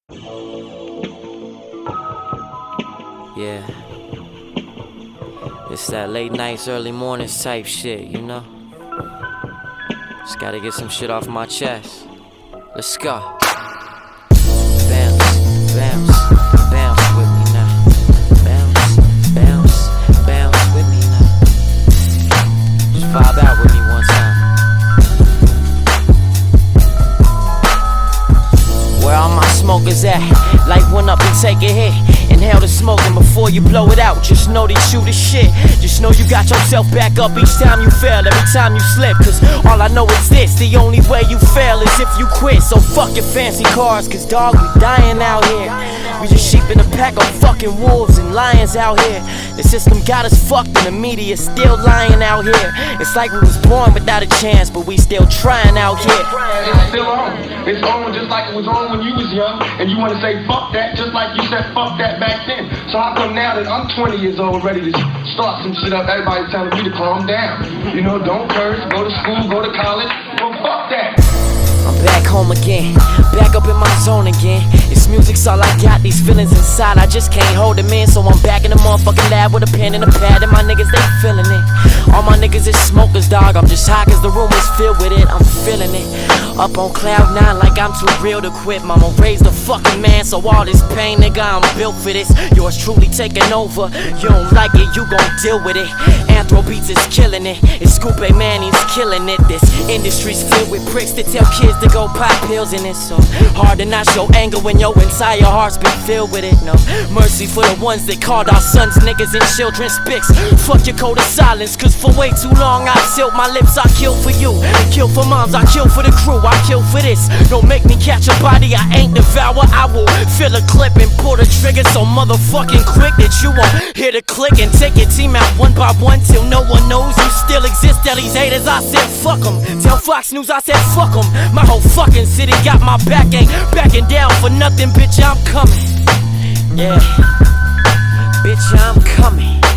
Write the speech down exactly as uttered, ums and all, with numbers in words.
Yeah. It's that late nights, early mornings type shit, you know? Just gotta get some shit off my chest. Let's go. Bounce, bounce, bounce with me now. Bounce, bounce, bounce with me now. Just vibe out with me one time. Where all my smokers at? Light one up and take a hit. Inhale the smoke and before you blow it out, just know that you the shit. Just know you got yourself back up each time you fail, every time you slip. Cause all I know is this, the only way you fail is if you quit. So fuck your fancy cars, cause dog, we dying out here. We just sheep in a pack of fucking wolves and lions out here. The system got us fucked and the media still lying out here. It's like we was born without a chance, but we still trying out here. It's still on. It's on just like it was on when you was young. And you wanna say fuck that just like you said fuck that back then. So how come now that I'm twenty years old ready to start some shit up, everybody's telling me to calm down? You know, don't curse, go to school, go to college. Well, fuck that. I'm back home again, back up in my zone again. This music's all I got, these feelings inside, I just can't hold them in. So I'm back in the motherfucking lab with a pen and a pad, and my niggas, they feeling it. All my niggas is smokers, dog, I'm just high cause the room is filled with it. I'm feeling it, up on cloud nine like I'm too real to quit. Mama raised a fucking man, so all this pain, nigga, I'm built for this. Yours truly taking over, you don't like it, you gon' deal with it. Anthro Beats is killing it, it's Scoop A Man, he's killing it. This industry's filled with pricks that tell kids to go pop pills, and it's so hard to not show anger when your entire heart's been filled with it. No mercy for the ones that called our sons niggas and children spics. Fuck your code of silence, cause for way too long I sealed my lips. I kill for you, kill for moms, I kill for the crew, I kill for this. Don't make me catch a body I ain't devour. I will fill a clip and pull the trigger so motherfucking quick that you won't hear the click and take your team out one by one till no one knows you still exist. Tell these haters I said fuck them. Tell Fox News I said fuck them. My whole fucking city got my back, ain't backing down for nothing, bitch, I'm coming. Yeah, bitch, I'm coming.